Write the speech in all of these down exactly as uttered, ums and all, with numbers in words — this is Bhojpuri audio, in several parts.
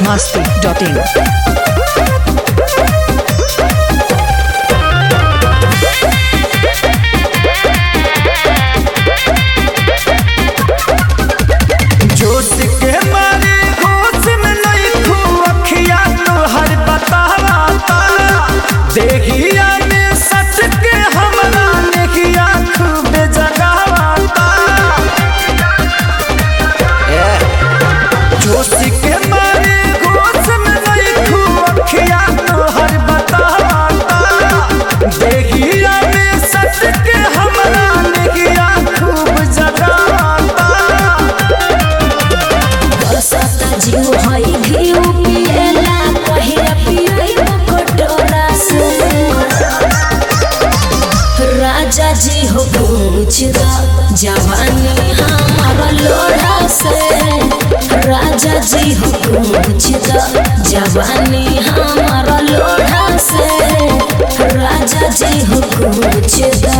masti dot in. जोश के मारे होश में नहीं खू अखिया तो हर बतावा देखिया में सच के हमरा नेकिया खूब जगावा जोश के मारे होश में नहीं खू अखिया तो हर बतावा देखिया में सच के हमरा नेकिया खूब जगावा जीव हई घिउ पिएला पहिरा पियई कटोरा से राजा जी हो पूछ दा जवानी हमारा लोढ़ा से राजा जी हो पूछ दा जवानी हमारा लोढ़ा से राजा जी हो पूछ दा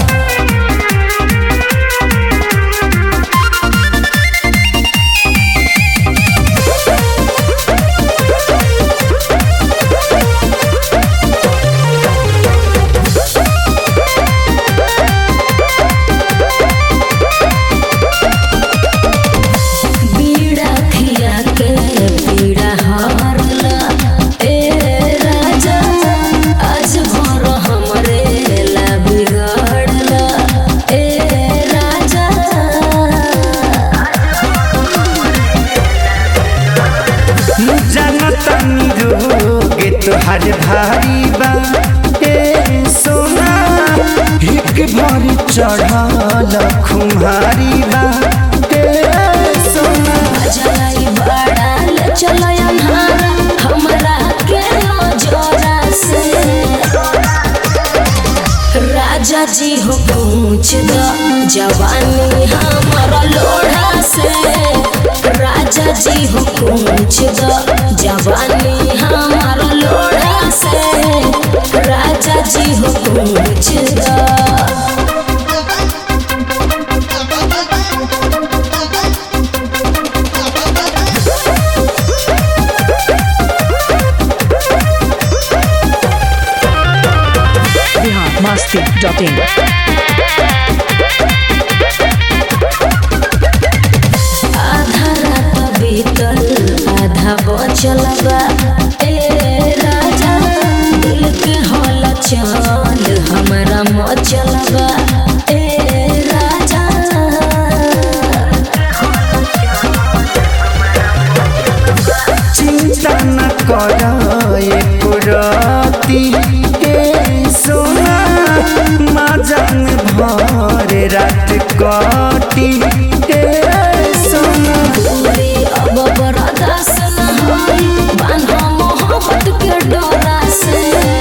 तोहर भारी बा ए सोना एक भारी चढ़ल खुमारी बा ए सोना जलाई बड़ाल चलो अन्हारा हमरा के जोरा से राजा जी हो पूछ दो जवानी हमारा लोढ़ा से राजा जी हो पूछ दो जवानी हमारा लोढ़ा से राजा जी हो पूछ दो masti dot in. आधा रात बीतल आधा बचल बा ए राजा दिल के हल चल हमरा मचल बा ए राजा चिंता न कर एको राती माजन भर रात काटी सोना पूरी अब बर्दाश्त न होई बांधा मोहब्बत के डोरा से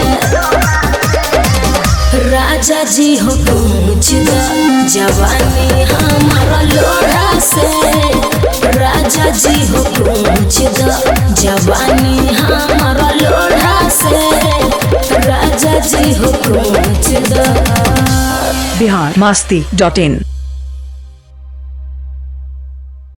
राजा जी हो पूछ दो जवानी हमारा लोढ़ा से राजा जी हो पूछ दो जवानी हमारा लोढ़ा से राजा जी हो पूछ दो Bihar masti dot in.